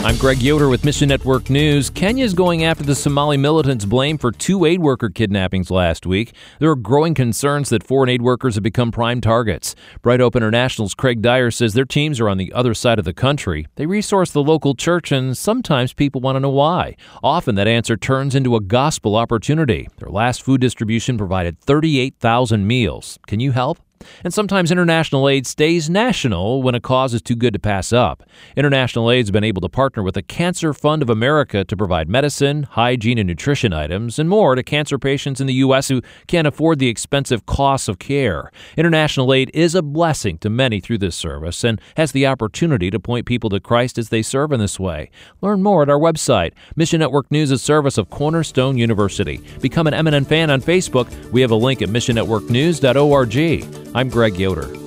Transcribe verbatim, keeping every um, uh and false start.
I'm Greg Yoder with Mission Network News. Kenya is going after the Somali militants blamed for two aid worker kidnappings last week. There are growing concerns that foreign aid workers have become prime targets. Bright Hope International's Craig Dyer says their teams are on the other side of the country. They resource the local church, and sometimes people want to know why. Often that answer turns into a gospel opportunity. Their last food distribution provided thirty-eight thousand meals. Can you help? And sometimes international aid stays national when a cause is too good to pass up. International aid has been able to partner with the Cancer Fund of America to provide medicine, hygiene, and nutrition items, and more to cancer patients in the U S who can't afford the expensive costs of care. International aid is a blessing to many through this service and has the opportunity to point people to Christ as they serve in this way. Learn more at our website. Mission Network News is a service of Cornerstone University. Become an M N N fan on Facebook. We have a link at mission network news dot org. I'm Greg Yoder.